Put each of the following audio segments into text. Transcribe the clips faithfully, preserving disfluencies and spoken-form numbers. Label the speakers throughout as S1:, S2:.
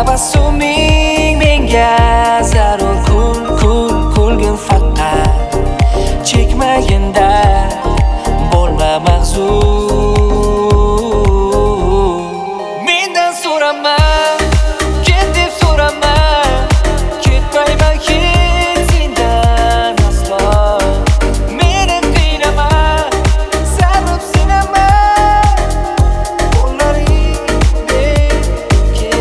S1: Tabassuming menga zarur, kul kul kulgin faqat chekmaginda bo'lma mahzun. Mendan so'rama, ket deb so'rama, ketmayman hech sendan aslo. Meni qiynama, sabab sinama, qo'llaring menga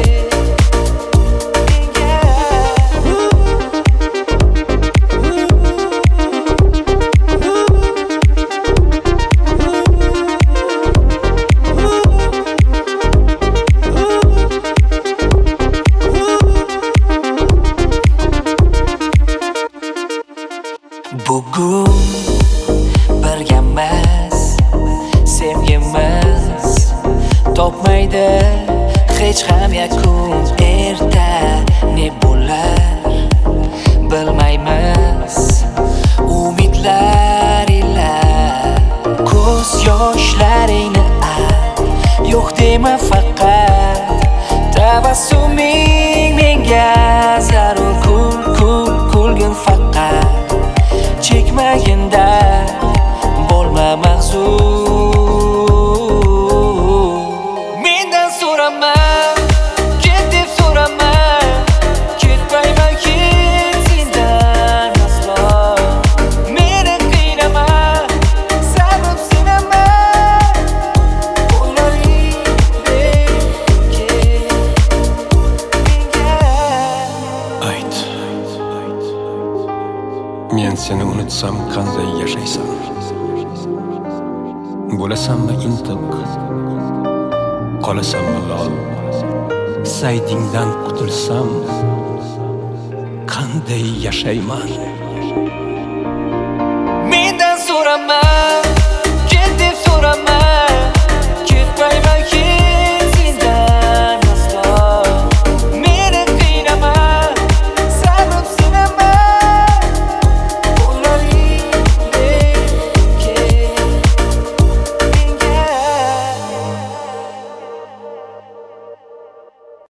S1: bugun birgamiz, sevgimiz topmaydi hech ham yakun. Erta ne bo'lar bilmaymiz, umidlar ila ko'z yoshlaringni al, yo'q dema faqat. Tabassuming menga zarur, kul kul kulgin faqat chekmaginda bo'lma mahzun. Mendan so'rama, ket deb so'rama, ketmayman hech sendan aslo. Meni qiynama, sabab sinama, qo'llaring menga
S2: Ayt, men seni unutsam qanday yashaysan? Bo'lasanmi intiq, qolasanmi lol? Saytingdan qutulsam qanday yashayman?
S1: mendan so'rama.